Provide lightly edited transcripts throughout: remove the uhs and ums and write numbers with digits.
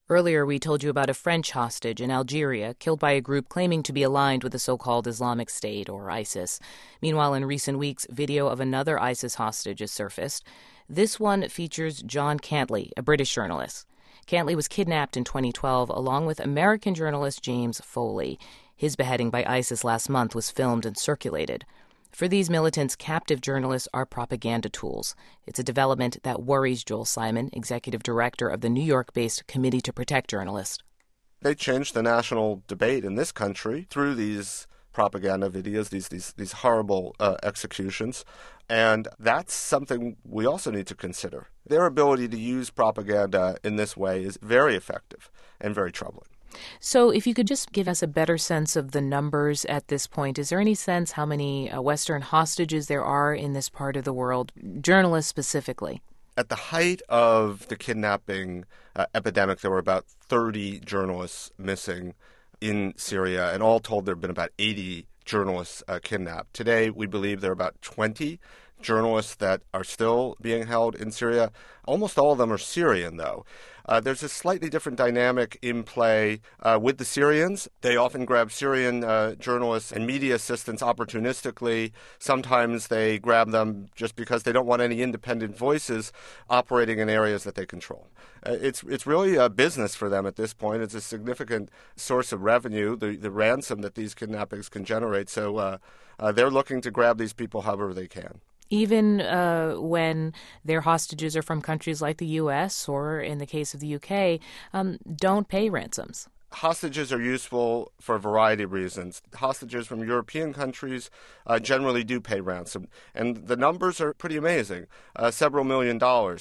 Earlier, we told you about a French hostage in Algeria killed by a group claiming to be aligned with the so-called Islamic State, or ISIS. Meanwhile, in recent weeks, video of another ISIS hostage has surfaced. This one features John Cantley, a British journalist. Cantley was kidnapped in 2012 along with American journalist James Foley. His beheading by ISIS last month was filmed and circulated. For these militants, captive journalists are propaganda tools. It's a development that worries Joel Simon, executive director of the New York-based Committee to Protect Journalists. They changed the national debate in this country through these propaganda videos, these horrible executions. And that's something we also need to consider. Their ability to use propaganda in this way is very effective and very troubling. So if you could just give us a better sense of the numbers at this point, is there any sense how many Western hostages there are in this part of the world, journalists specifically? At the height of the kidnapping epidemic, there were about 30 journalists missing in Syria, and all told there have been about 80 journalists kidnapped. Today, we believe there are about 20 journalists that are still being held in Syria. Almost all of them are Syrian, though. There's a slightly different dynamic in play with the Syrians. They often grab Syrian journalists and media assistants opportunistically. Sometimes they grab them just because they don't want any independent voices operating in areas that they control. It's really a business for them at this point. It's a significant source of revenue, the ransom that these kidnappings can generate. So they're looking to grab these people however they can. Even when their hostages are from countries like the U.S. or, in the case of the U.K., don't pay ransoms. Hostages are useful for a variety of reasons. Hostages from European countries generally do pay ransom, and the numbers are pretty amazing, several $1 million.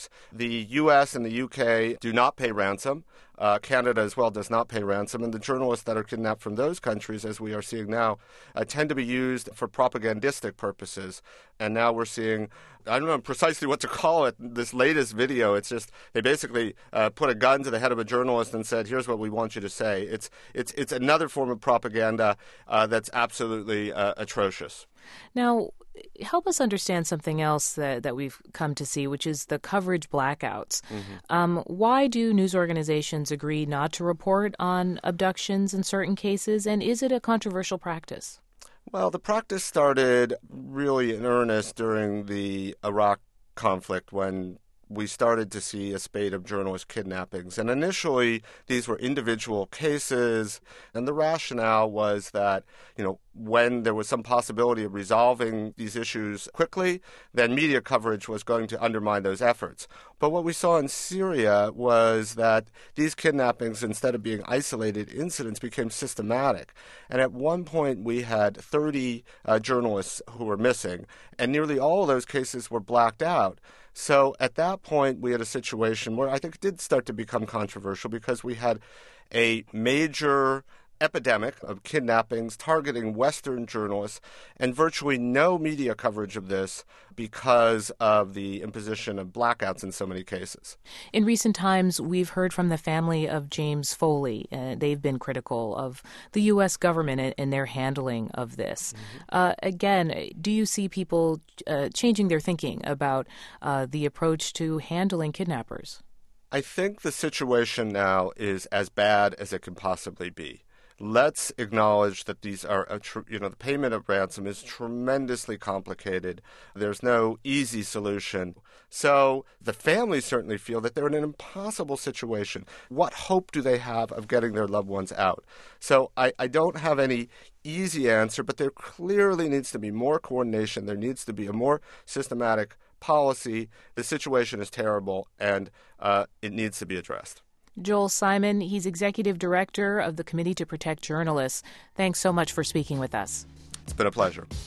The U.S. and the U.K. do not pay ransom. Canada as well does not pay ransom, and the journalists that are kidnapped from those countries, as we are seeing now, tend to be used for propagandistic purposes. And now we're seeing, I don't know precisely what to call it, this latest video. It's just they basically put a gun to the head of a journalist and said, here's what we want you to say. It's another form of propaganda that's absolutely atrocious. Now, help us understand something else that we've come to see, which is the coverage blackouts. Mm-hmm. Why do news organizations agree not to report on abductions in certain cases, and is it a controversial practice? Well, the practice started really in earnest during the Iraq conflict when we started to see a spate of journalist kidnappings. And initially, these were individual cases, and the rationale was that, when there was some possibility of resolving these issues quickly, then media coverage was going to undermine those efforts. But what we saw in Syria was that these kidnappings, instead of being isolated incidents, became systematic. And at one point, we had 30 journalists who were missing, and nearly all of those cases were blacked out. So at that point, we had a situation where I think it did start to become controversial because we had a major epidemic of kidnappings targeting Western journalists and virtually no media coverage of this because of the imposition of blackouts in so many cases. In recent times, we've heard from the family of James Foley. They've been critical of the U.S. government and their handling of this. Mm-hmm. Again, do you see people changing their thinking about the approach to handling kidnappers? I think the situation now is as bad as it can possibly be. Let's acknowledge that these are, the payment of ransom is tremendously complicated. There's no easy solution. So the families certainly feel that they're in an impossible situation. What hope do they have of getting their loved ones out? So I don't have any easy answer, but there clearly needs to be more coordination. There needs to be a more systematic policy. The situation is terrible, and it needs to be addressed. Joel Simon, he's executive director of the Committee to Protect Journalists. Thanks so much for speaking with us. It's been a pleasure.